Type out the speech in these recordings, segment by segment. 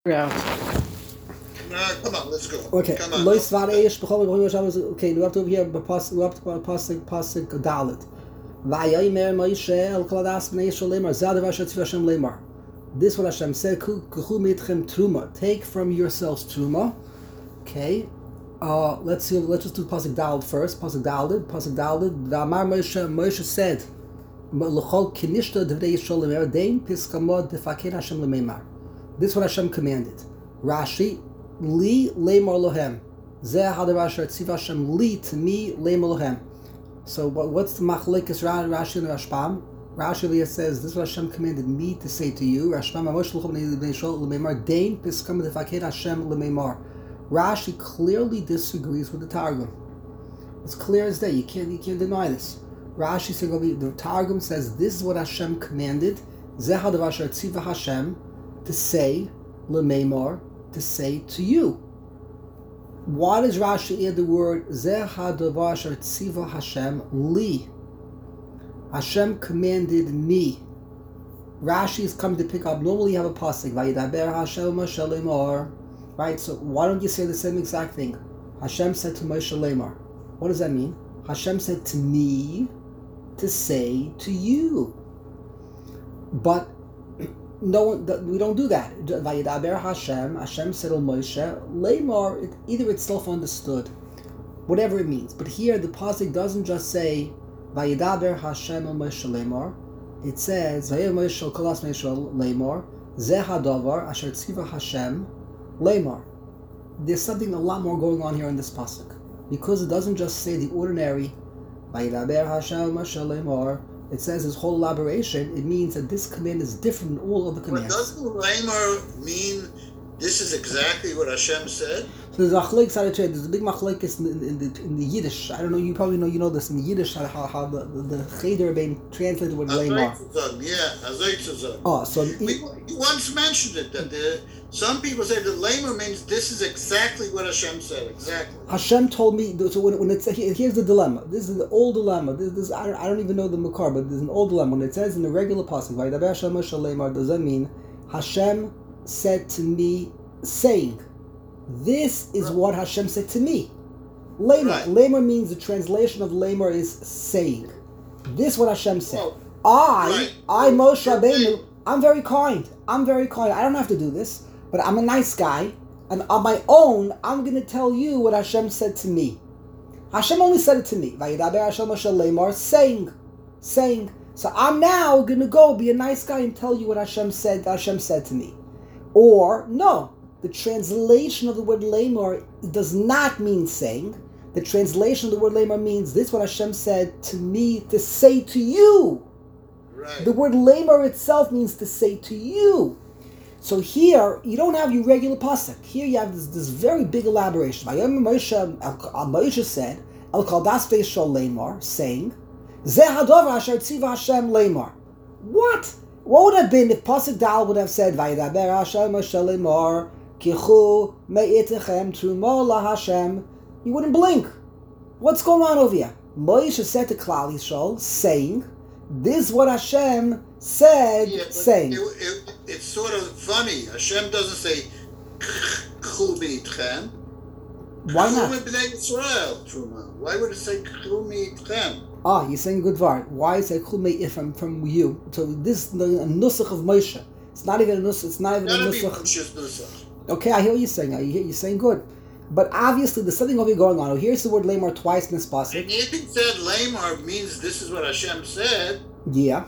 Out. Come on, let's go. Okay. Come on. Okay, we have to over here. Pasuk Dalit. Vayomer Moshe El Kaladas Bnei Yisrael Lemar Zad Hashem Tzvi Hashem Lemar. This what Hashem said. Kuchu mitchem truma. Take from yourselves truma. Okay. Let's see. Let's just do pasuk Dalit first. Pasuk Dalit. Damar Moshe said. L'chol kinishta Devdei Yisrael Lemar Dein Piskamod Defaken Hashem Lemar. This what Hashem commanded. Rashi. Li lemar lohem. Zeh hadavar asher tziva Hashem li to me lemar lohem. So what's the machlekes Rashi and Rashbam? Rashi says this is what Hashem commanded me to say to you. Rashbam Amosh l'chol b'nei Yisrael l'meimar dein piskam defaked Hashem l'meimar. Rashi clearly disagrees with the Targum. It's clear as day. You can't deny this. Rashi says the Targum says this is what Hashem commanded. Zeh hadavar asher tziva Hashem to say l'meimar. To say to you. Why does Rashi add the word Zeh hadavar asher tziva Hashem li? Hashem commanded me. Rashi is coming to pick up. Normally you have a pasuk Vayidaber Hashem Moshe Lemar. Right? So why don't you say the same exact thing? Hashem said to Moshe Lemar. What does that mean? Hashem said to me to say to you. But no one, we don't do that. Vayidaber Hashem said to Moshe, Lemar, either it's self-understood, whatever it means. But here the pasuk doesn't just say Vayidaber Hashem el Moshe Lemar. It says Vayir Moshe kolas Moshe Lemar Zeh hadavar asher tziva Hashem Lemar. There's something a lot more going on here in this pasuk because it doesn't just say the ordinary Vayidaber Hashem el Moshe Lemar. It says this whole elaboration. It means that this command is different than all other commands. But doesn't Lemar mean this is exactly what Hashem said? So there's a big machlekes in the Yiddish. I don't know. You probably know this in the Yiddish how the Cheder being translated with Lemar. Oh, so you once mentioned it that some people say that Lemar means this is exactly what Hashem said. Exactly. Hashem told me. So when it says here's the dilemma. This is the old dilemma. This I don't even know the makar, but there's an old dilemma. When it says in the regular pasuk, "Vayidaber Hashem Moshe Lemar," does that mean Hashem said to me, saying? This is what Hashem said to me. Lemar. Right. Lemar means the translation of Lemar is saying. This is what Hashem said. Oh, I Moshe Rabbeinu, I'm very kind. I don't have to do this, but I'm a nice guy. And on my own, I'm going to tell you what Hashem said to me. Hashem only said it to me. Vayidaber Hashem Moshe Lemar, saying. So I'm now going to go be a nice guy and tell you what Hashem said to me. Or, no. The translation of the word lemar does not mean saying. The translation of the word lemar means this is what Hashem said to me to say to you. Right. The word lemar itself means to say to you. So here, you don't have your regular pasuk. Here you have this very big elaboration. Moshe said, El kaldas shal lemar, saying, Zeh hadavar asher tziva Hashem lemar. What would have been if pasuk Dal would have said, Vayidaber Hashem Moshe Lemar, Kichu me'itechem trumo la Hashem? You wouldn't blink. What's going on over here? Moshe said to Klal Yisrael, saying, this is what Hashem said, saying. It's sort of funny. Hashem doesn't say, Kichu me'itechem. Why not? Why would it say Kichu me'itechem? You're saying good word. Why is it from you? So this is the nusach of Moshe. It's not even a nusach. It's not even a nusach. Okay, I hear what you're saying. You're saying good. But obviously there's something over here going on. Here's the word lemar twice in this pasuk. And if it said lemar means this is what Hashem said. Yeah.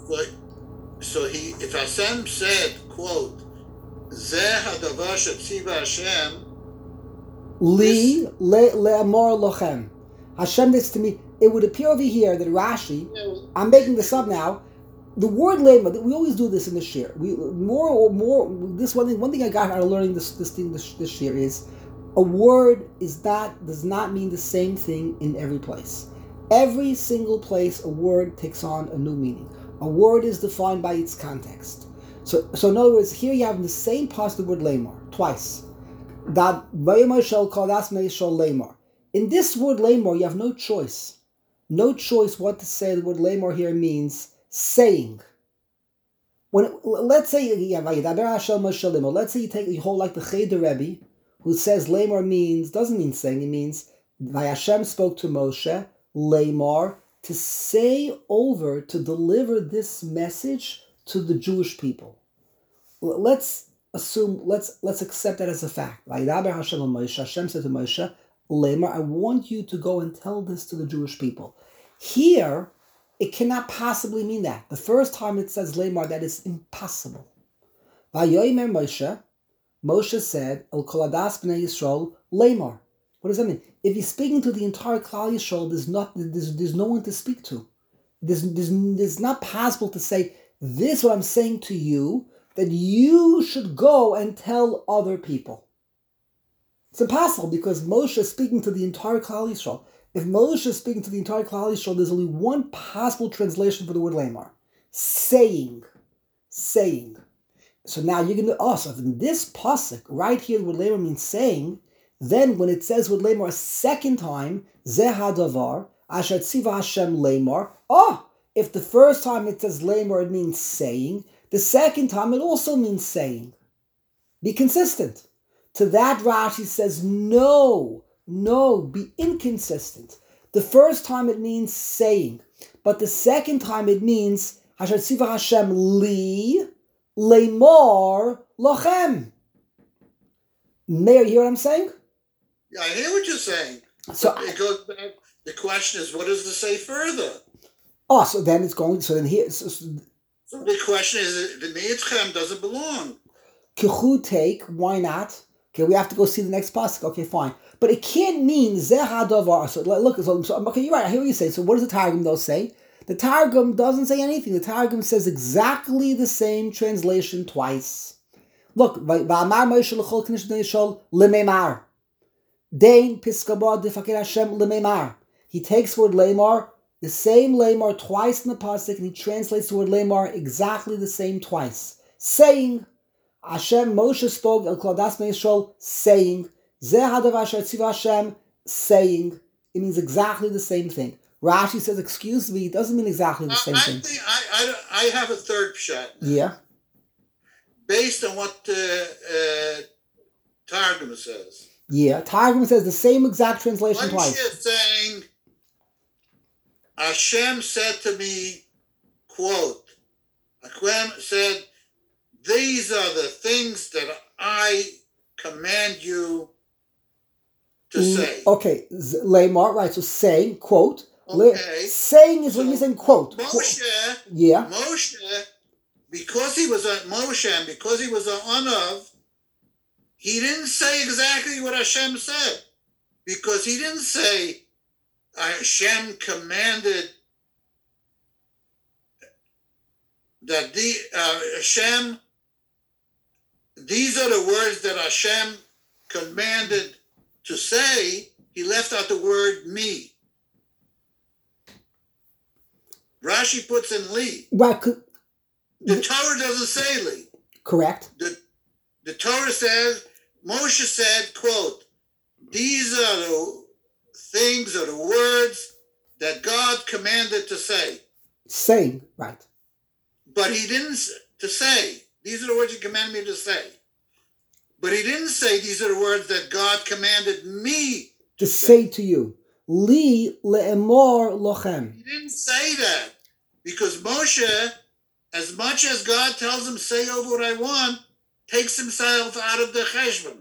If Hashem said, quote, Zeh hadavar shetziva Hashem, Li le'amor lochem. Hashem did to me. It would appear over here that Rashi, I'm making this up now, the word lemar, we always do this in the shir. This one thing I got out of learning this shir is a word does not mean the same thing in every place. Every single place a word takes on a new meaning. A word is defined by its context. So in other words, here you have the same pasuk the word lemar twice. That vayimar shel kodas meishal lemar. In this word lemar, you have no choice. No choice what to say. The word lemar here means saying. let's say let's say you hold like the Cheder Rebbe, who says Lamar doesn't mean saying, it means Hashem spoke to Moshe, Lamar, to say over, to deliver this message to the Jewish people. Let's accept that as a fact. Hashem said to Moshe, Lamar, I want you to go and tell this to the Jewish people. Here, it cannot possibly mean that. The first time it says Lamar, that is impossible. Vayomer Moshe said, El Koladas Bnei Yisrael, Lamar. What does that mean? If he's speaking to the entire Klal Yisrael, there's no one to speak to. There's not possible to say, this is what I'm saying to you, that you should go and tell other people. It's impossible because Moshe is speaking to the entire Klal Yisrael. If Moshe is speaking to the entire Klal Yisrael, there's only one possible translation for the word Lamar. Saying. So now you're going to, so in this pasuk, right here, the word Lamar means saying, then when it says word Lamar a second time, Zeh hadavar, asher tziva Hashem Lamar, if the first time it says Lamar, it means saying, the second time it also means saying. Be consistent. To that Rashi says, no, be inconsistent. The first time it means saying, but the second time it means Asher tziva Hashem li lemor lochem. Meir, you hear what I'm saying? Yeah, I hear what you're saying. So it goes back. The question is, what does it say further? So then it's going. So then here. So the question is, the Neitchem doesn't belong. Kichu take. Why not? Okay, we have to go see the next pasuk. Okay, fine. But it can't mean Zeh hadavar. So look, okay, you're right. I hear what you say. So what does the Targum though say? The Targum doesn't say anything. The Targum says exactly the same translation twice. Look, Va'amar Moshe l'chol k'nish bnei Yisrael l'meimar. Dein piskabah defakir Hashem l'meimar. He takes the word Lamar, the same Lamar twice in the pasuk, and he translates the word Lamar exactly the same twice, saying. Moshe spoke El Koladas Bnei Yisrael, saying, Zeh hadavar asher tziva Hashem, saying. It means exactly the same thing. Rashi says, excuse me, it doesn't mean exactly the same thing. I have a third pshat. Yeah. Based on what Targum says. Yeah, Targum says the same exact translation twice. Moshe saying, Hashem said to me, quote, Hashem said, these are the things that I command you to say. Okay, Lamar, right, so saying, quote. Okay. Saying is when you're saying quote. Moshe, because he was a Moshe and because he was an Onav, he didn't say exactly what Hashem said. Because he didn't say Hashem commanded that Hashem, these are the words that Hashem commanded to say. He left out the word me. Rashi puts in li. Right. The Torah doesn't say li. Correct. The Torah says, Moshe said, quote, these are the things or the words that God commanded to say. Saying, right. But he didn't to say. These are the words he commanded me to say. But he didn't say these are the words that God commanded me to say to you. Li le'emor lochem. He didn't say that. Because Moshe, as much as God tells him, say over what I want, takes himself out of the cheshbon.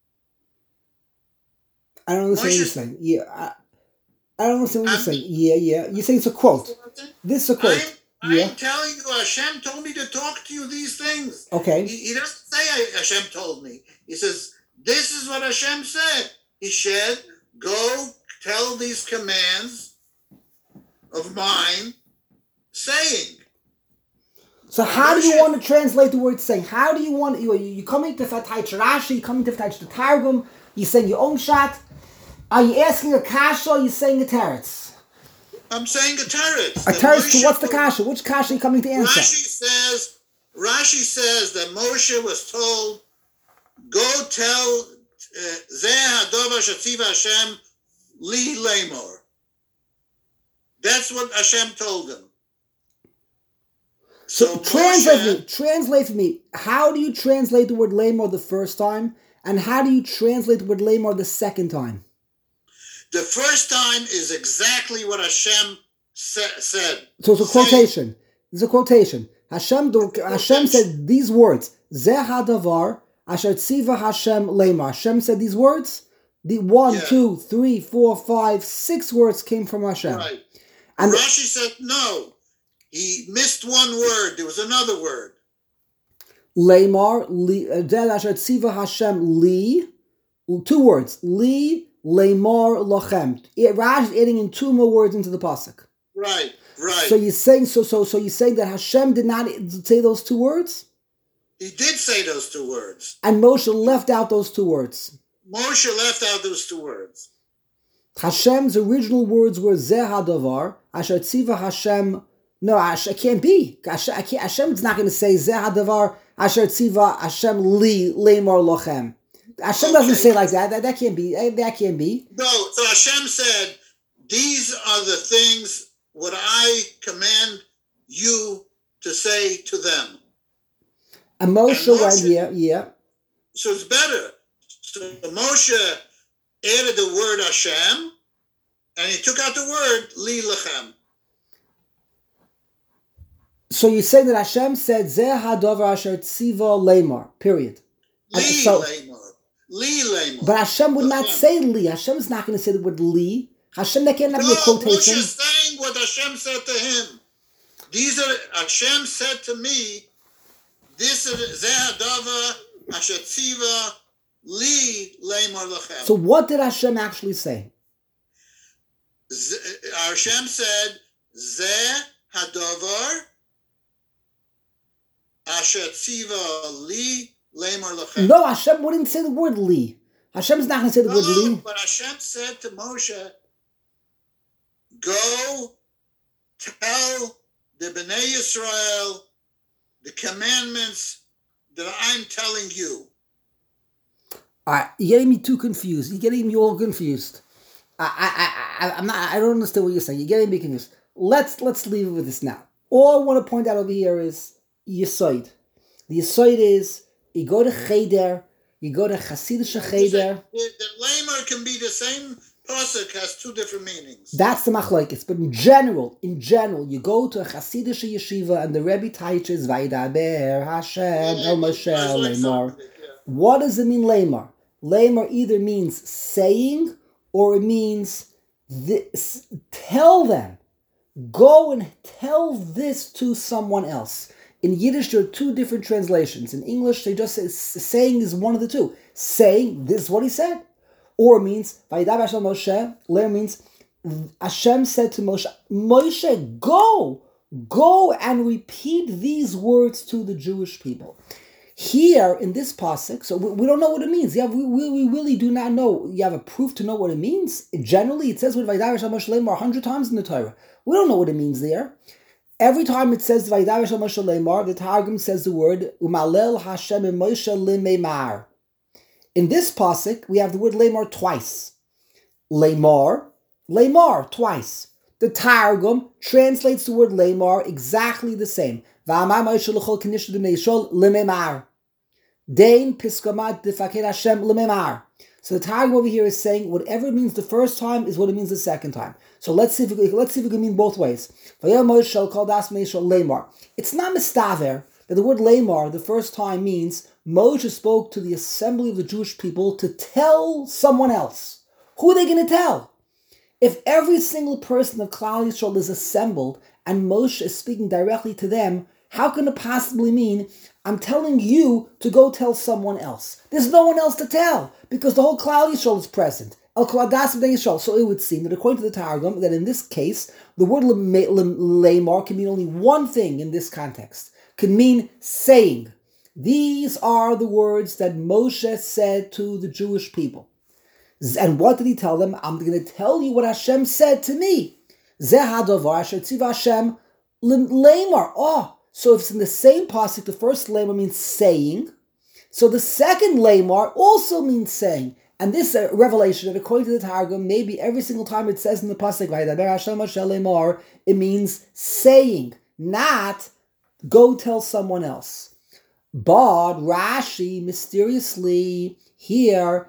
I don't understand what you're saying. Yeah, I don't understand what you're saying. Yeah. You're saying it's a quote. This is a quote. I'm telling you, Hashem told me to talk to you these things. Okay. He doesn't say Hashem told me. He says, this is what Hashem said. He said, go tell these commands of mine, saying. So how do you want to translate the word saying? How do you want, you coming to Fatay Rashi, you coming to Fatay the Targum, you saying your own shot? Are you asking a kasha or are you saying a teretz? I'm saying a teretz. A teretz to what's the kasha? Which kasha are you coming to answer? Rashi says that Moshe was told, go tell Zeh Hadova Shatziva Hashem Li Lamor. That's what Hashem told him. So Translate for me. How do you translate the word lamor the first time? And how do you translate the word lamor the second time? The first time is exactly what Hashem said. So it's a quotation. It's a quotation. Hashem said these words. Zeh hadavar asher tziva Hashem lemar. Hashem said these words. The 1, 2, 3, 4, 5, 6 words came from Hashem. Right. And Rashi said no. He missed one word. There was another word. Lemar, Del asher tziva Hashem li. 2 words. Li, lemar, lachem. Rashi is adding in 2 more words into the pasuk. Right. So you're saying you're saying that Hashem did not say those 2 words? He did say those 2 words. And Moshe left out those 2 words. Moshe left out those 2 words. Hashem's original words were Zeh hadavar asher tziva Hashem. No, it can't be. Hashem's not going to say Zeh hadavar asher tziva Hashem li lemar lochem. Hashem doesn't say like that. That can't be. That can't be. No. So Hashem said, "These are the things what I command you to say to them." And Moshe went, yeah. So it's better. So Moshe added the word Hashem, and he took out the word Li Lechem. So you say that Hashem said Zeh hadavar asher tziva lemar. Period. Li Lemar. But Hashem would not say Li. Hashem is not going to say the word Li. Hashem, that cannot be a quotation. Moshe is saying what Hashem said to him. These are Hashem said to me. This is Zeh hadavar asher tziva Li Lemar Lechem. So what did Hashem actually say? Hashem said Zeh hadavar asher tziva Li Lemar Lechem. No, Hashem wouldn't say the word Li. Hashem's not going to say the word Li. But Hashem said to Moshe, go tell the Bnei Yisrael the commandments that I'm telling you. All right, you're getting me too confused. You're getting me all confused. I'm not. I don't understand what you're saying. You're getting me confused. Let's leave it with this now. All I want to point out over here is Yesod. The Yesod is you go to Cheder, you go to Hasidic Cheder. The lamer can be the same pasuk, has 2 different meanings. That's the machlokes. But in general, you go to a Hasidic yeshiva and the Rebbe teaches Vaydaber Hashem El Moshe Lemar. What does it mean, Lemar? Lemar either means saying or it means this, tell them. Go and tell this to someone else. In Yiddish, there are 2 different translations. In English, they just say saying is one of the 2. Saying, this is what he said. Or it means, Vayidaber Hashem Moshe, Lemar means, Hashem said to Moshe, Moshe, go and repeat these words to the Jewish people. Here in this pasuk, so we don't know what it means. Yeah, we really do not know. You have a proof to know what it means. Generally, it says with Vayidaber Hashem Moshe Lemar 100 times in the Torah. We don't know what it means there. Every time it says Vayidaber Hashem Moshe Lemar, the Targum says the word Umalel Hashem Moshe Lemar. In this pasuk, we have the word Lemar twice. Lemar twice. The Targum translates the word Lemar exactly the same. V'amar Moshe l'chol k'nishnu b'nei Yisrael lememar. Dein piskamat defaked Hashem lememar. So the Targum over here is saying whatever it means the first time is what it means the second time. So let's see if it can mean both ways. It's not mistaver that the word lemar the first time means Moshe spoke to the assembly of the Jewish people to tell someone else. Who are they going to tell? If every single person of Klal Yisrael is assembled and Moshe is speaking directly to them, how can it possibly mean I'm telling you to go tell someone else? There's no one else to tell because the whole Klal Yisrael is present. El Kladas B'nai Yisrael. So it would seem that according to the Targum, that in this case, the word lemar can mean only one thing in this context. Can mean saying. These are the words that Moshe said to the Jewish people. And what did he tell them? I'm going to tell you what Hashem said to me. Zeh hadavar asher tziva Hashem lemar. Oh, so if it's in the same pasuk, the first lemar means saying. So the second lemar also means saying. And this revelation, that according to the Targum, maybe every single time it says in the pasuk, Vaydaber Hashem Moshe lemar, it means saying, not Go tell someone else. But Rashi mysteriously here,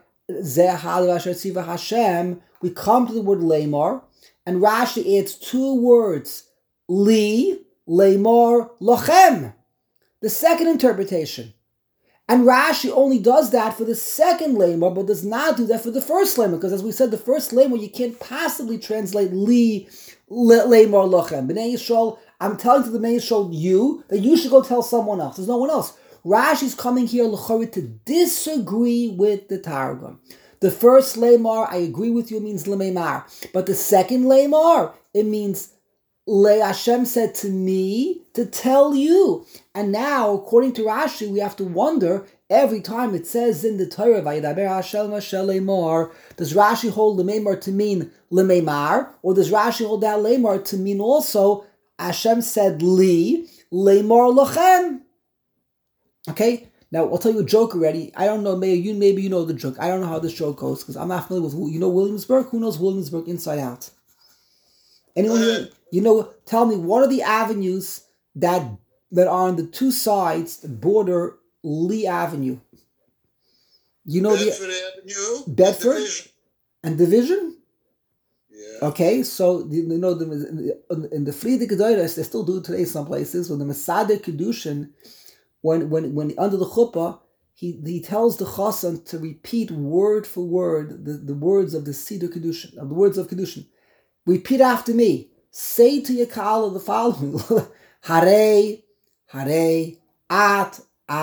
Hashem, we come to the word lemar, and Rashi adds two words, li, lemar, lochem. The second interpretation. And Rashi only does that for the second lemar, but does not do that for the first lemar, because as we said, the first lemar you can't possibly translate li, lemar, lochem. B'nai Yisrael, I'm telling to the B'nai Yisrael, you, that you should go tell someone else. There's no one else. Rashi's coming here, l'chori, to disagree with the Targum. The first lemar, I agree with you, means lememar. But the second lemar, it means Hashem said to me to tell you. And now, according to Rashi, we have to wonder, every time it says in the Torah, Vayidaber Hashem Mashel lemar, does Rashi hold lememar to mean lememar? Or does Rashi hold that lemar to mean also, Hashem said li, lemar lochem? Okay, now I'll tell you a joke already. I don't know, maybe you know the joke. I don't know how this joke goes because I'm not familiar with who. You know Williamsburg? Who knows Williamsburg inside out? Anyone here? You know? Tell me, what are the avenues that are on the two sides that border Lee Avenue? You know Bedford Avenue, Bedford and Division. Yeah. Okay, so you know in the Friedrich Gedoros, they still do it today some places when the Masada Kedushin. When under the chuppah, he tells the chassan to repeat word for word the words of the Siddur Kedushin, of the words of Kedushin. Repeat after me. Say to your kala the following: Hare, Hare, At,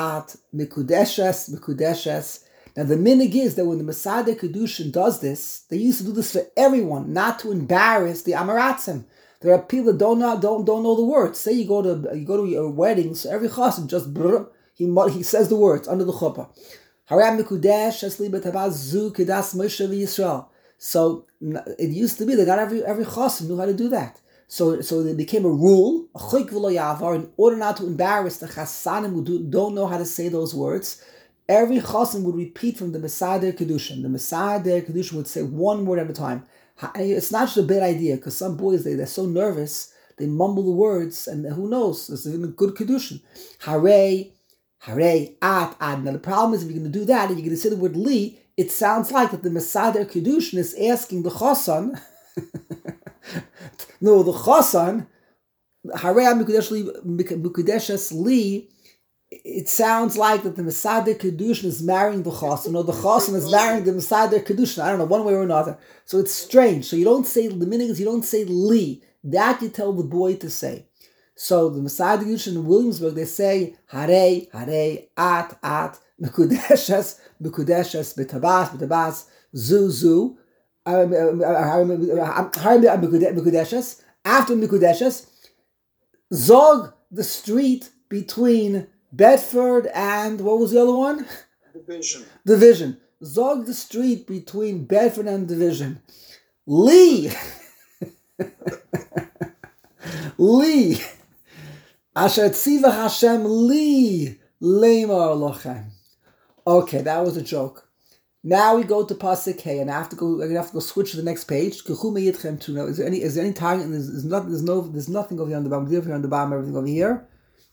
Mikudeshes. Now the minig is that when the Masada Kedushin does this, they used to do this for everyone, not to embarrass the Amaratzim. There are people that don't know the words. Say you go to your wedding, so every chassan just he says the words under the chuppah. So it used to be that not every chassan knew how to do that. So it became a rule, in order not to embarrass the chassanim who don't know how to say those words. Every chassan would repeat from the Masada Kedushin. The Masada Kedushin would say one word at a time. It's not just a bad idea, because some boys, they're so nervous, they mumble the words, and who knows, it's even a good Kedushin. Hare, Hare, At. Now the problem is, if you're going to do that, and you're going to say the word Li, it sounds like that the Masada Kedushin is asking the Chassan, no, the Chassan, Hare Mikudeshes Li, it sounds like that the Masada Kedushin is marrying the Chassan, or the Chassan is marrying the Masada Kedushin. I don't know, one way or another. So it's strange. So you don't say, the meaning is you don't say Li. That you tell the boy to say. So the Masada Kedushin in Williamsburg, they say, Hare, Hare, At, Mikudeshes, Betabas, Zu, Mikudeshes. After Mikudeshes, Zog, the street between Bedford and, what was the other one? Division. Zog the street between Bedford and Division. Lee. Asher tziva Hashem Li Lemar Lochem. Okay, that was a joke. Now we go to Pasuk Hey, and I'm gonna have to go switch to the next page. Now, is there any time? There's nothing over here on the bottom. Here on the bottom, everything over here.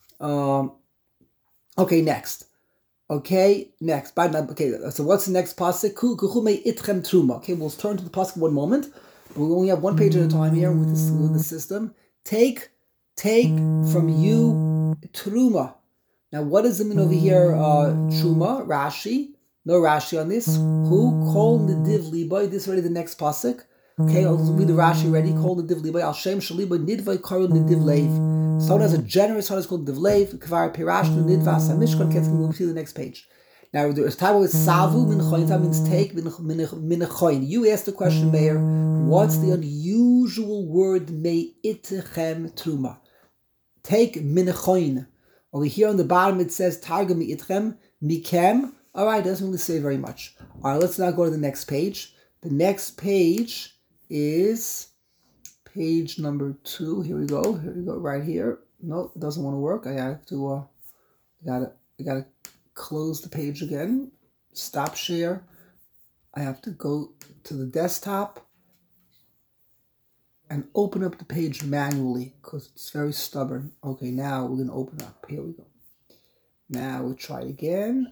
Okay, next. Okay, so what's the next pasuk? Itchem truma. Okay, we'll turn to the pasuk in one moment. We only have one page at a time here with the system. Take from you truma. Now, what does it mean over here? Truma, Rashi. No Rashi on this. Who called the div liboy? This is already the next pasuk. Okay, I'll read the Rashi ready. Called the div liboy. Al shem shaliboy nidvay karud the div leiv. Someone has a generous heart is called Divlev, Kvar Pirashnu Nidvas Hamishkan. Let's move to the next page. Now there's time with Savu min choin, that means take min choin. You asked the question, Mayor, what's the unusual word mei itchem truma? Take min choin. Over here on the bottom it says Targum itchem mikem. Alright, doesn't really say very much. Alright, let's now go to the next page. The next page is page number 2. Here we go, right here. No, it doesn't want to work. I have to, I gotta close the page again. Stop share. I have to go to the desktop. and open up the page manually because it's very stubborn. Okay, now we're going to open up. Here we go. Now we'll try it again.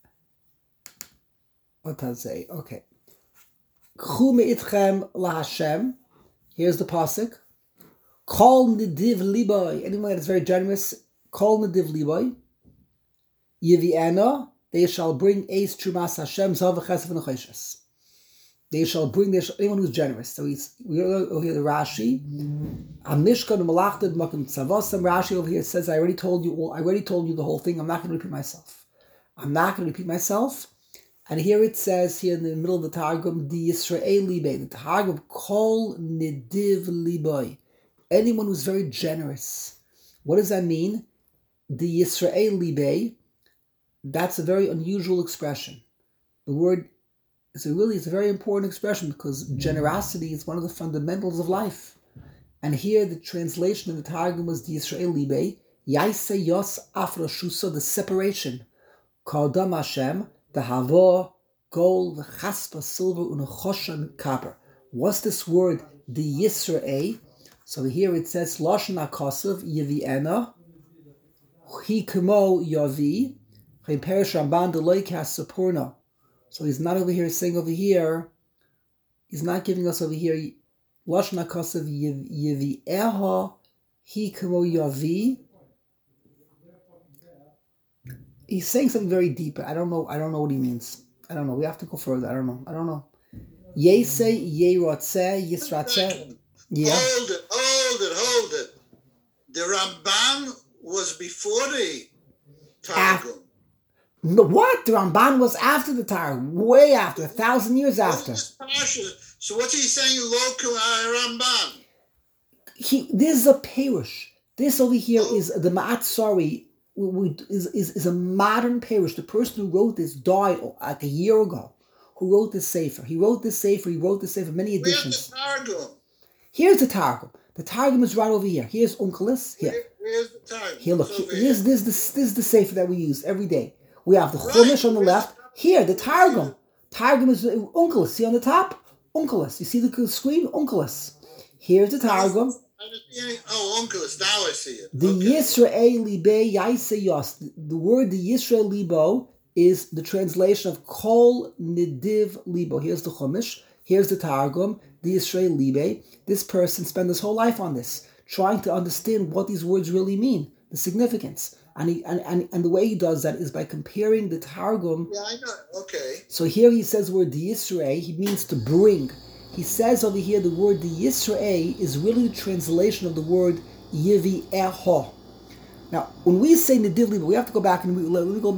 What does it say? Okay. K'chu me'itchem laHashem. Here's the pasuk. Kol nediv liboy. Anyone that is very generous. Kol nediv liboy. Yevi'ena. They shall bring Eis Trumas Hashem Zav Chesed v'Nechoshes. They shall bring anyone who's generous. So we over here the Rashi. Amishkan Malachted Makim Tzavosam. Rashi over here says, I already told you the whole thing. I'm not going to repeat myself. And here it says, here in the middle of the Targum, the Yisrael Libay, the Targum, Kol Nediv Liboy. Anyone who's very generous. What does that mean? The Yisrael Libay, that's a very unusual expression. The word is a very important expression because generosity is one of the fundamentals of life. And here the translation in the Targum was the Yisrael Libay, Yaise Yos Afroshusa, the separation. Kaldam Hashem, the Havo, gold, the Chaspa, silver, Unachoshan, copper. What's this word? The Yisrael. So here it says, Lashon HaKosav, Yevi'ena, Hi Kemo Yavi, Chen Perish Ramban Deloikas Sapurno. So he's not over here saying over here, he's not giving us over here, Lashon HaKosav, Yevi'eha, Hi Kemo Yavi. He's saying something very deep. I don't know what he means. I don't know. We have to go further. I don't know. Yese, Yerotze, Yisratze. Yeah. Hold it. The Ramban was before the Targum. No, what? The Ramban was after the Targum. Way after. 1,000 years after. So what's he saying local Ramban? This is a Perush. This over here is the Ma'at Sari. Is a modern Perush. The person who wrote this died like a year ago. Who wrote this Sefer? He wrote this Sefer. Many editions. Where's the Targum? Here's the Targum. The Targum is right over here. Here's Onkelos. Here. Where's the Targum? Here, look. This is the Sefer that we use every day. We have the Chumash on the left. Here, the Targum. Targum is Onkelos. See on the top? Onkelos. You see the screen? Onkelos. Here's the Targum. Onkelos. Now I see it. The Yisrael Libe Yaise Yos. The word the Yisrael Libo is the translation of Kol Nediv Libo. Here's the Chumash. Here's the Targum. The Yisrael Libe. This person spent his whole life on this, trying to understand what these words really mean, the significance. And the way he does that is by comparing the Targum. Yeah, I know. Okay. So here he says the word the Yisrael, he means to bring. He says over here the word the Yisrael is really the translation of the word Yevi'eho. Now, when we say Nediv Libo, we have to go back and read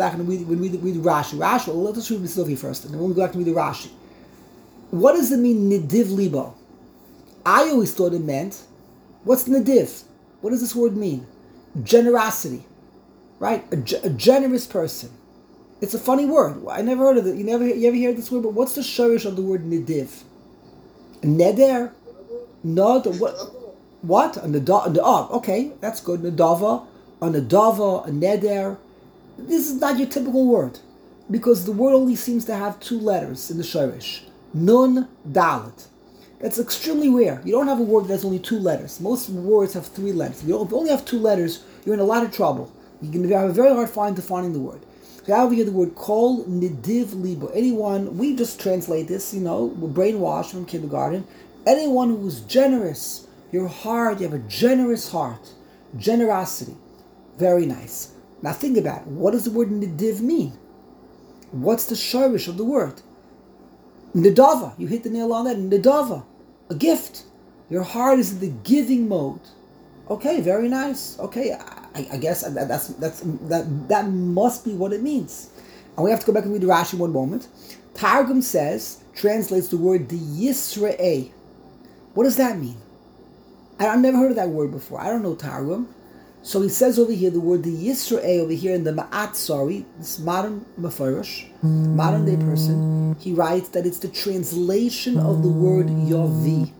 Rashi. Let us read this over here first, and then we'll go back and read the Rashi. What does it mean, Nediv Libo? I always thought it meant, what's Nediv? What does this word mean? Generosity, right? A generous person. It's a funny word. I never heard of it. You ever hear this word? But what's the shorish of the word Nediv? Neder? Nod? What? Okay, that's good. Nadava, a nadava, a neder. This is not your typical word, because the word only seems to have 2 letters in the shorish. Nun, dalet. That's extremely rare. You don't have a word that has only 2 letters. Most words have 3 letters. If you only have 2 letters, you're in a lot of trouble. You're going to have a very hard time defining the word. So over here, the word Kol Nediv Libo. Anyone, we just translate this, we're brainwashed from kindergarten. Anyone who is generous, your heart, you have a generous heart. Generosity. Very nice. Now think about it. What does the word Nediv mean? What's the shorish of the word? Nedava. You hit the nail on that. Nedava. A gift. Your heart is in the giving mode. Okay, very nice. Okay, I guess that must be what it means. And we have to go back and read Rashi one moment. Targum translates the word the Yisrael. What does that mean? I've never heard of that word before. I don't know Targum. So he says over here the word the Yisrael over here in the Ma'at Sari, this modern Mefarish, modern day person, he writes that it's the translation of the word Yavi.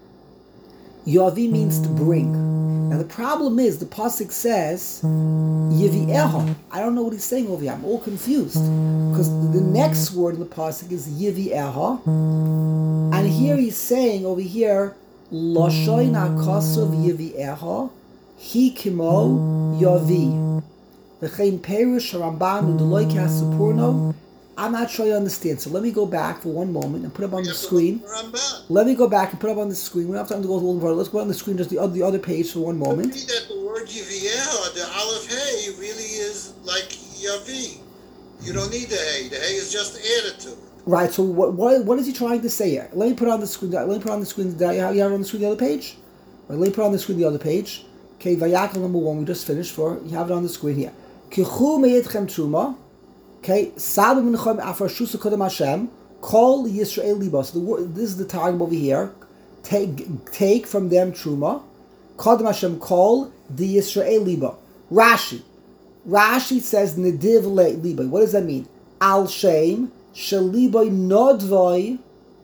Yavi means to bring. Now the problem is the pasuk says Yevi'eha. I don't know what he's saying over here. I'm all confused because the next word in the pasuk is Yevi'eha, and here he's saying over here Loshoin hakosov yivieha hi kimo yavi. V'chein perish Ramban u'deloy kasupurno. I'm not sure you understand. So let me go back for one moment and put up on the screen. Let me go back and put up on the screen. We don't have time to go through all the part. Let's go on the screen, just the other page for one moment. Could be that the word Yivieha, the Aleph Hey, really is like Yavi. You don't need the Hey. The Hey is just added to it. Right. So what is he trying to say here? Let me put on the screen. Let me put on the screen. You have it on the screen the other page? Right, let me put on the screen the other page. Okay. Vayakel number 1. We just finished. You have it on the screen here. Kichu meyetchem truma. Okay, Sabu Minchem Afarshusa Kodam Hashem, Kol Yisrael Liba. So this is the targum over here. Take from them Truma. Kodam Hashem Kol the Yisrael Liba. Rashi says Nediv Liba. What does that mean? Al Shem Shaliba Nodvoi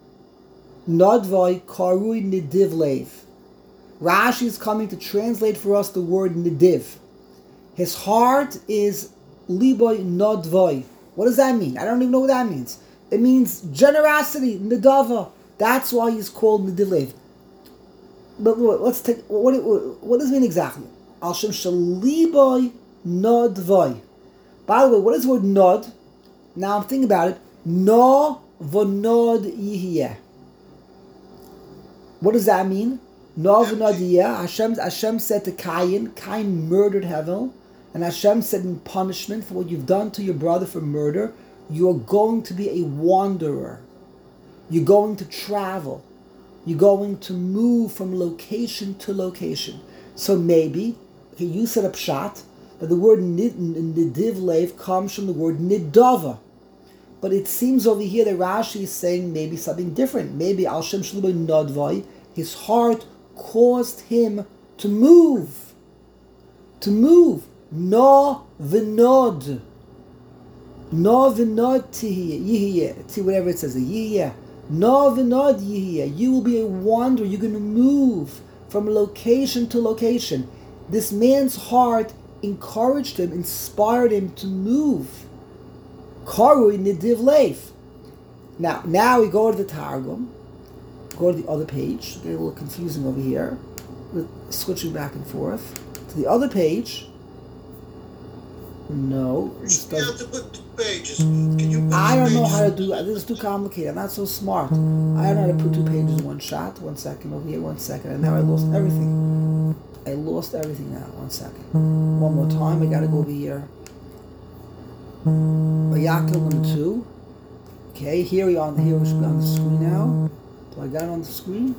Karui Nediv Lev. Rashi is coming to translate for us the word Nediv. His heart is Liboy Nodvoy. What does that mean? I don't even know what that means. It means generosity, Nidava. That's why he's called Nidilev. But let's take, what does it mean exactly? Al Shem Shaliboy Nodvoy. By the way, what is the word Nod? Now I'm thinking about it. No v'nod yihiyeh. What does that mean? No v'nod yihiyeh. Hashem said to Cain murdered Hevel. And Hashem said in punishment for what you've done to your brother for murder, you are going to be a wanderer. You're going to travel. You're going to move from location to location. So maybe, you said a pshat, that the word nidiv lev comes from the word nidava. But it seems over here that Rashi is saying maybe something different. Maybe Al Shem Shliboy Nodvai, his heart caused him to move. No v'nod tihiyeh. See whatever it says. Yihiyeh. No v'nod yihiyeh. You will be a wanderer. You're going to move from location to location. This man's heart encouraged him, inspired him to move. Karui nidiv leif. Now we go to the Targum. Go to the other page. Get a little confusing over here. We're switching back and forth to the other page. No. You should be able to put 2 pages. Can you put I don't know pages? how to do that. This is too complicated. I'm not so smart. I don't know how to put 2 pages in one shot. 1 second over here, 1 second. And now I lost everything. I lost everything now. 1 second. One more time. I gotta go over here. Vayakel number 2. Okay, here we should be on the screen now. Do I got it on the screen?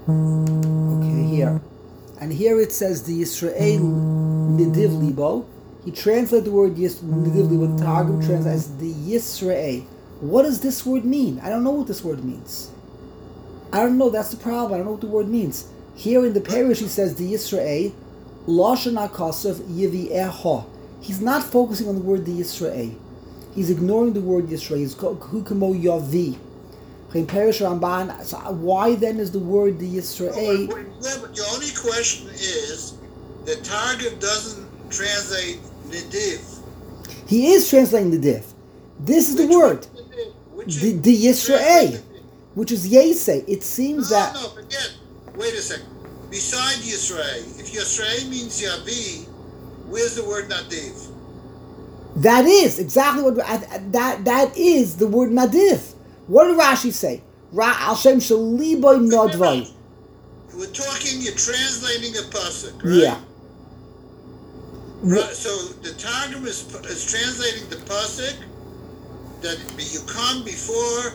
Okay, here. And here it says the Yisrael Nidiv Libo. He translated the word Nidiv Libo. The Targum translates the Yisrael. What does this word mean? I don't know what this word means. I don't know. That's the problem. I don't know what the word means. Here in the parish, he says the Yisrael Lashon HaKosov Yivieha. He's not focusing on the word the Yisrael. He's ignoring the word Yisrael. He's Hukamo Yavi. Ramban. So why then is the word the Yisrael? Yeah, but the only question is the Targum doesn't translate Nidiv. He is translating the div. This is the word. The Yisrael, which is Yeseh. It seems that. No, forget. Wait a second. Beside Yisrael, if Yisrael means Yavi, where's the word Nadiv? That is exactly what that is the word Nadiv. What did Rashi say? Al Shem Shaliboy Nodvai. We're talking. You're translating a pasuk, right? Yeah. Right, so the Targum is translating the pasuk that you come before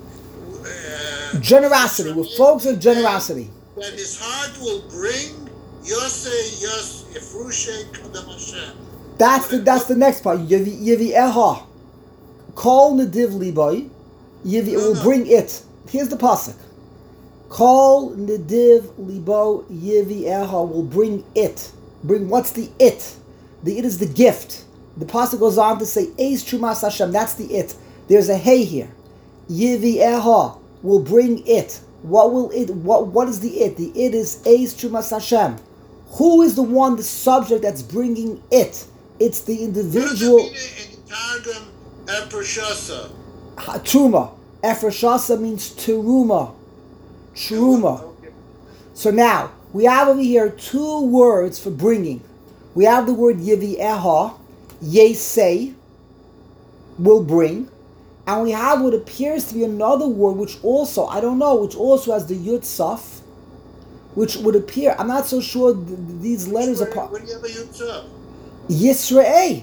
generosity. We're focused on generosity. That his heart will bring Yosei Yefrushe Kodam Hashem. That's the next part. Yevi Eha. Call Nediv Liboy. Yevi will bring it. Here's the pasuk. Call Nediv Libo Yevi Eha will bring it. Bring what's the it? The it is the gift. The pasuk goes on to say Eis Trumas Hashem. That's the it. There's a hey here. Yevi Eha will bring it. What will it? What is the it? The it is Eis Trumas Hashem. Who is the one, the subject that's bringing it? It's the individual. What does it mean in Targum Epershasa? Truma. Efrashasa means teruma. Truma. So now, we have over here two words for bringing. We have the word Yevi'eha, Yesei, will bring. And we have what appears to be another word, which also, I don't know, which also has the Yud Saf, which would appear, I'm not so sure these letters are part. What do you have a Yud Saf? Yisrael.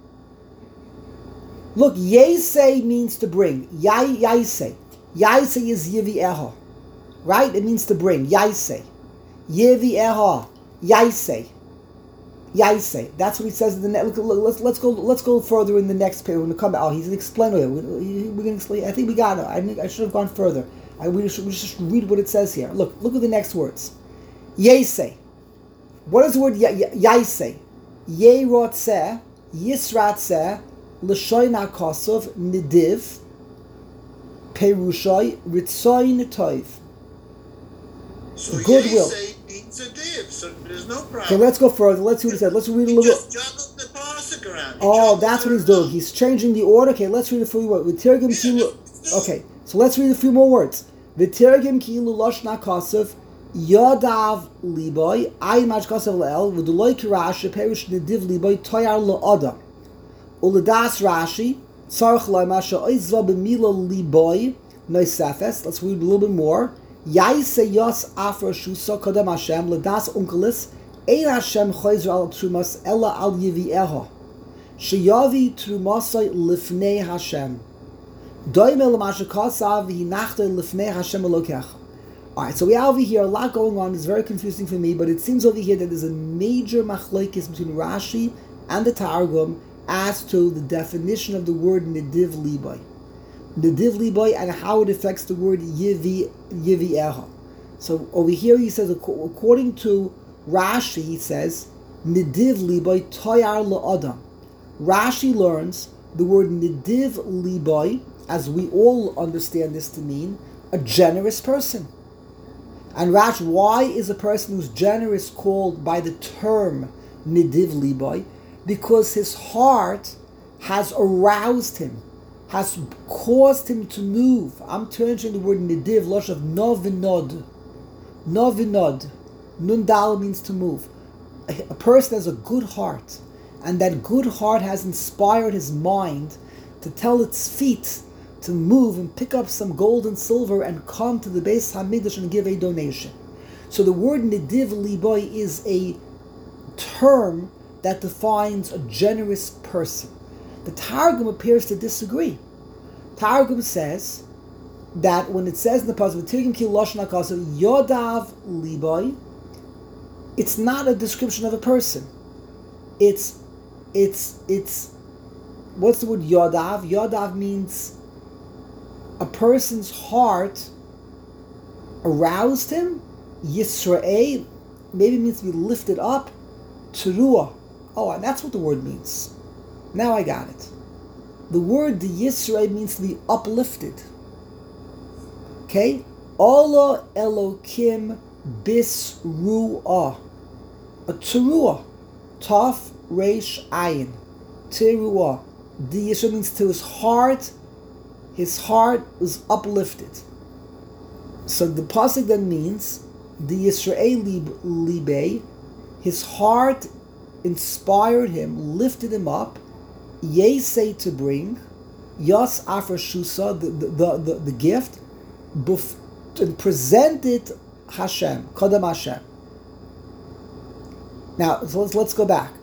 Look, Yesei means to bring. Yaisei. Yaisei is Yevi'eha. Right? It means to bring. Yaisei. Yevi'eha. Yaisei. Yaisei. That's what he says in the next. Let's go further in the next page. We're going to come. Oh, he's going to explain it. We're going to explain. I think we got it. I should have gone further. We should just read what it says here. Look at the next words. Yesei. What is the word Yaisei? Yerotzeh, Yisratzeh, L'shoin HaKosov, Nidiv, Perushay, Ritzoin Tov. So Goodwill. Yesei means a div, so there's no problem. Okay, let's go further. Let's see what it says. Let's read a little bit. He just juggled the pasuk around. Oh, that's what he's doing. He's changing the order. Okay, let's read a few words. Okay, so let's read a few more words. V'tergim ki'ilu loshna kasev yadav liboy ayin mach kasev le'el v'duloi kirash perish nediv liboy toyar le'adam uledas Rashi tzarich lo'ma she'oizva b'mila liboy noisefes. Let's read a little bit more. Yaise yos afra shusa kodem Hashem ledas unkelis ein Hashem choizer al trumas ella al yevi'eha sheyavi trumasai lifnei Hashem. Alright, so we have over here a lot going on. It's very confusing for me, but it seems over here that there's a major machlokes between Rashi and the Targum as to the definition of the word Nediv Liboy. Nediv Liboy and how it affects the word Yevi'eha. So over here he says, according to Rashi, he says, Nediv Liboy Toyar La'adam. Rashi learns the word Nediv Liboy, as we all understand this to mean, a generous person. And Rash, why is a person who's generous called by the term Nidiv Liboy? Because his heart has aroused him, has caused him to move. I'm turning the word Nidiv, Losh of Novinod. Novinod. Nundal means to move. A person has a good heart, and that good heart has inspired his mind to tell its feet to move and pick up some gold and silver and come to the Beis HaMikdash and give a donation. So the word Nidiv Liboy is a term that defines a generous person. The Targum appears to disagree. Targum says that when it says in the pasuk Tirgim ki Lashon HaKasav Yodav Liboy, it's not a description of a person. It's what's the word Yodav? Yodav means a person's heart aroused him. Yisrael maybe means to be lifted up. Teruah. Oh, and that's what the word means. Now I got it. The word the Yisrael means to be uplifted. Okay? Allah Elokim Bisruah. A teruah. Taf Reish Ayin. Teruah. The Yisrael means to his heart. His heart was uplifted. So the pasuk then means the Yisrael Libei, his heart inspired him, lifted him up. Yesei to bring, Yas Afar Shusa, the gift, and presented Hashem, Kodam Hashem. Now, so let's go back.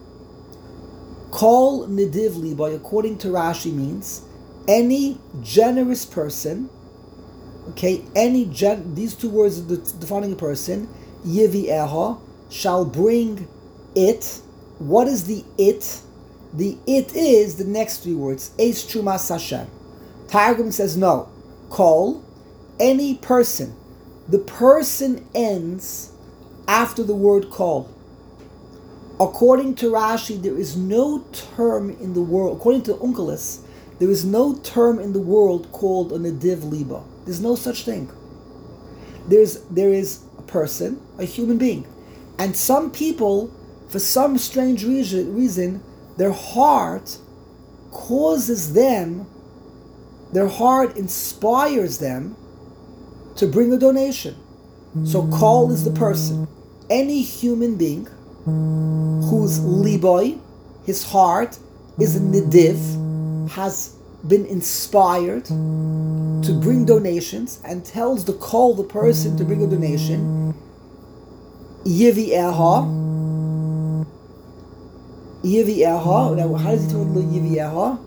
Kol Nidiv Libei, according to Rashi, means any generous person, okay, these two words are defining a person, Yevi'eha, shall bring it. What is the it? The it is the next three words, Eis Trumas Hashem. Targum says no. Kol, any person. The person ends after the word kol. According to Rashi, there is no term in the world, according to Unkelis, there is no term in the world called a Nediv Liba. There's no such thing. There is a person, a human being. And some people, for some strange reason, their heart causes them, their heart inspires them to bring a donation. So kol is the person. Any human being whose liboy, his heart, is a nidiv, has been inspired to bring donations, and tells the kol, the person, to bring a donation, Yivi'eha. Now, how does he tell the Yivi'eha?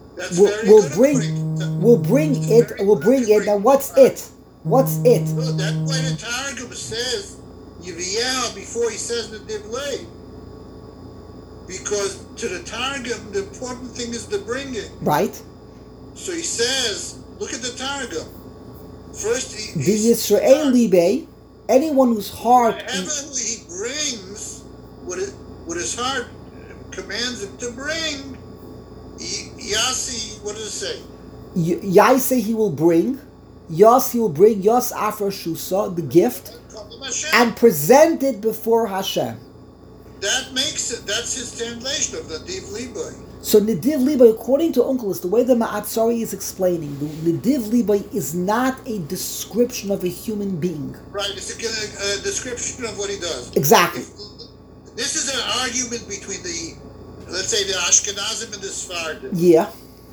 We'll bring it. Now, what's it? What's it? No, that's why the Targum says Yivi'eha before he says the Divlei. Because to the Targum, the important thing is the bringing. Right. So he says, look at the Targum. First, the Yisrael Libe, anyone whose heart, whatever he brings, what his heart commands him to bring, Yasi, what does it say? Yaise he will bring, Yas he will bring, Yas Afra Shusa, the gift, and present it before Hashem. That makes it, that's his translation of the Nediv Liboy. So Nediv Liboy, according to Onkelos, the way the Ma'atzari is explaining, the Nediv Liboy is not a description of a human being. Right, it's a description of what he does. Exactly. This is an argument between the, let's say, the Ashkenazim and the Sephardim. Yeah.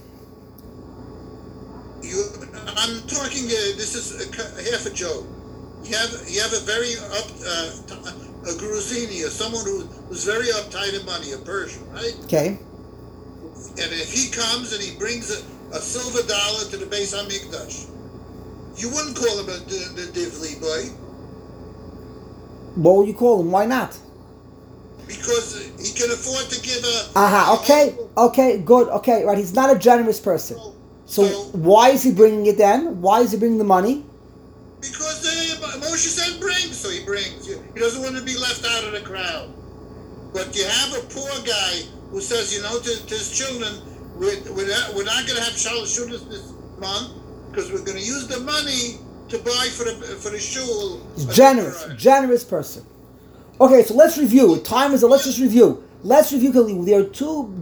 I'm talking, this is half a joke. You have a very a Gruzini, someone who's very uptight in money, a Persian, right? Okay. And if he comes and he brings a silver dollar to the Beis HaMikdash, you wouldn't call him the Divli boy. What would you call him? Why not? Because he can afford to give Okay, good, okay, right. He's not a generous person. So why is he bringing it then? Why is he bringing the money? Because Moshe said bring, so he brings. He doesn't want to be left out of the crowd. But you have a poor guy who says, to his children, we're not going to have Shalashudas this month because we're going to use the money to buy for the shul. He's generous person. Okay, so let's review. Time is let's just review. Let's review, Khalil. There are two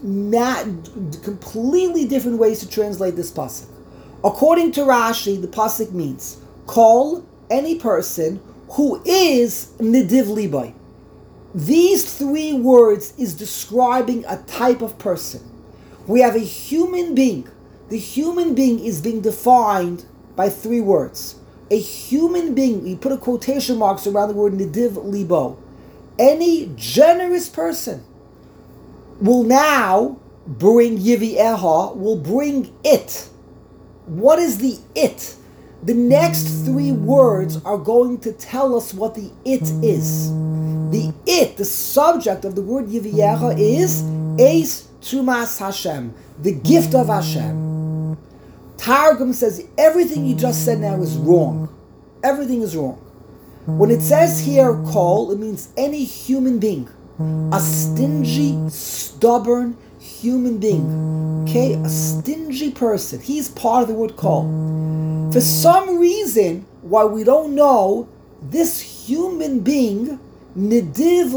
completely different ways to translate this pasuk. According to Rashi, the pasuk means call any person who is Nediv Libai. These three words is describing a type of person. We have a human being. The human being is being defined by three words. A human being, we put a quotation marks around the word Nediv Libo. Any generous person will now bring Yivi'eha, will bring it. What is the it? The next three words are going to tell us what the it is. The it, the subject of the word Yivi'eha is Eis Trumas Hashem, the gift of Hashem. Targum says everything you just said now is wrong. Everything is wrong. When it says here call, it means any human being. A stingy, stubborn human being. Okay? A stingy person. He's part of the word call. For some reason, why we don't know, this human being, Nediv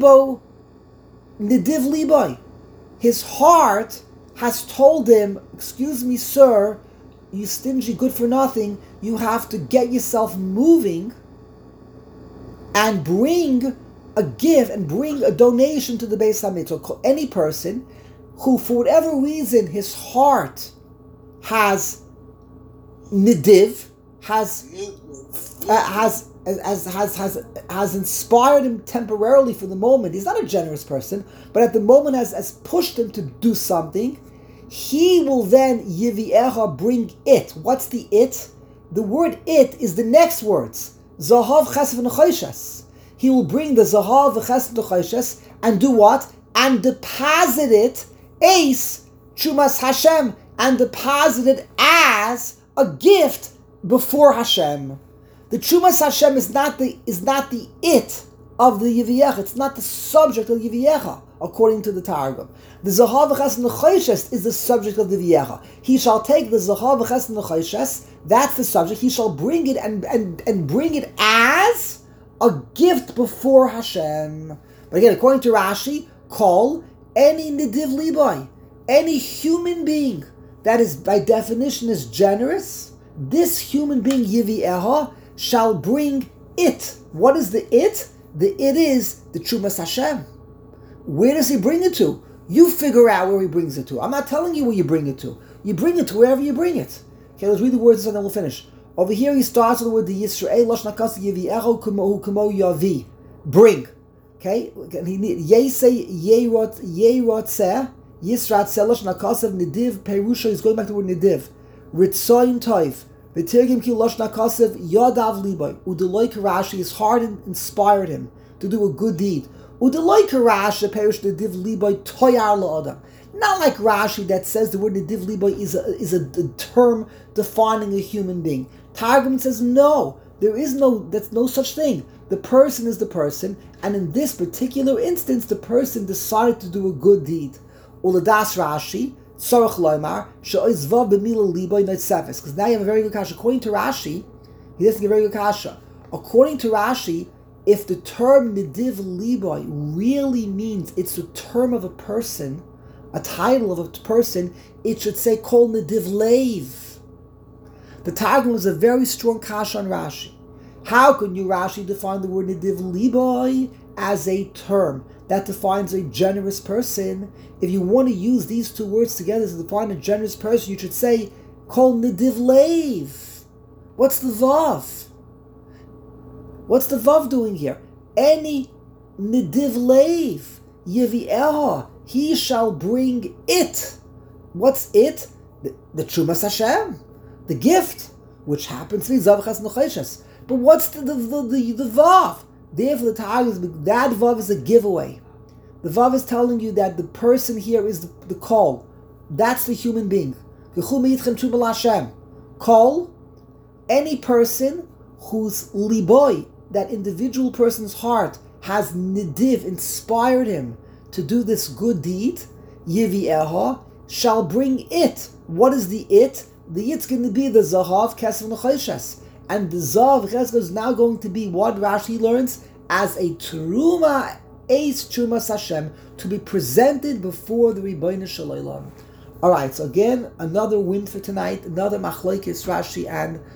Liboy, his heart has told him, excuse me, sir, you stingy good for nothing, you have to get yourself moving and bring a gift and bring a donation to the Beis HaMikdash. So any person who, for whatever reason, his heart has Nediv, has inspired him temporarily for the moment. He's not a generous person, but at the moment has pushed him to do something. He will then Yivi'eha bring it. What's the it? The word it is the next words. Zahav Chesed V'Nechoshes. He will bring the Zahav Chesed V'Nechoshes and do what? And deposit it, Eis Trumas Hashem, and deposit it as a gift before Hashem. The Trumas Hashem is not the it of the Yivi'echa. It's not the subject of Yivi'echa, according to the Targum. The Zahav Chesed Nechoshes is the subject of the Yivi'echa. He shall take the Zahav Chesed Nechoshes, that's the subject. He shall bring it and bring it as a gift before Hashem. But again, according to Rashi, call any Nediv Libai, any human being that is by definition is generous, this human being Yivi'eha shall bring it. What is the it? The it is the Trumas Hashem. Where does he bring it to? You figure out where he brings it to. I'm not telling you where you bring it to. You bring it to wherever you bring it. Okay, let's read the words and then we'll finish. Over here he starts with the word the Yisrael Lashon HaKasa Yiviecho Kumo Yavi. Bring. Okay? And he Yesei Yerotzeh Yisrael Lashon HaKasa Nidiv Perusha. He's going back to the word Nidiv. Ritzoyin Toiv. V'tirgim ki Lashon HaKasa Yadav Liboy. Udeloy Karashi, his heart inspired him to do a good deed. Udeloy Karashi Perush Nidiv Liboy Toyar La'adam. Not like Rashi that says the word Nidiv Liboy is a term defining a human being. Targum says no, that's no such thing. The person is the person, and in this particular instance, the person decided to do a good deed. Uladas Rashi, Tzarech Loimar, She'oiz Vav B'mila Liboy Noitzeves. Because now you have a very good kasha. According to Rashi, he doesn't give a very good kasha. According to Rashi, if the term Nidiv Liboy really means it's the term of a person, a title of a person, it should say Kol Nidiv Leiv. The Targum is a very strong kasha on Rashi. How can you, Rashi, define the word Nidiv Liboy as a term that defines a generous person? If you want to use these two words together to define a generous person, you should say Kol Nidiv Leiv. What's the Vav? What's the Vav doing here? Any Nidiv Leiv, Yiviecha, he shall bring it. What's it? The Trumas Hashem, the gift, which happens to be Zavchas Necheshes. But what's the Vav? Therefore, the Targum is that Vav is a giveaway. The Vav is telling you that the person here is the Kol. That's the human being. Kol, any person whose liboy, that individual person's heart, has nidiv, inspired him to do this good deed, Yiviecha, shall bring it. What is the it? The it's going to be the Zahav Kesef Necheshes. And the Zahav Kesef is now going to be what Rashi learns as a Teruma Eis Trumas Hashem to be presented before the Ribono Shel Olam. Alright, so again, another win for tonight, another Machlokes Rashi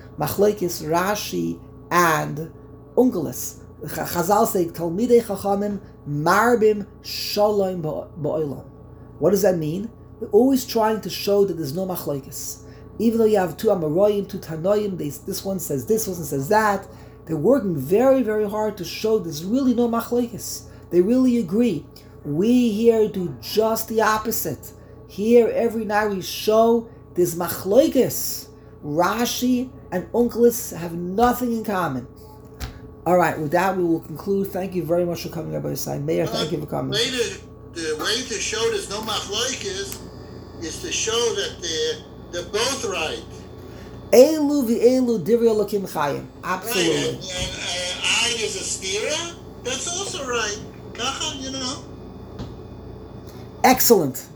and Unkelos. Chazal say, Talmidei Chachamim Marbim Shalom Ba'olam. What does that mean? They're always trying to show that there's no Machlokes. Even though you have two Amoraim, two Tanoim, this one says this, one says that, they're working very, very hard to show there's really no Machlokes. They really agree. We here do just the opposite. Here, every night we show there's Machlokes. Rashi and Unkelos have nothing in common. All right, with that, we will conclude. Thank you very much for coming, Rabbi Yisai. Meir, thank you for coming. The way to show there's no Machlokes is to show that they're both right. Elu v'elu divrei Elokim chayim. Absolutely. Right, and I is a stira, that's also right. Kacha, Excellent.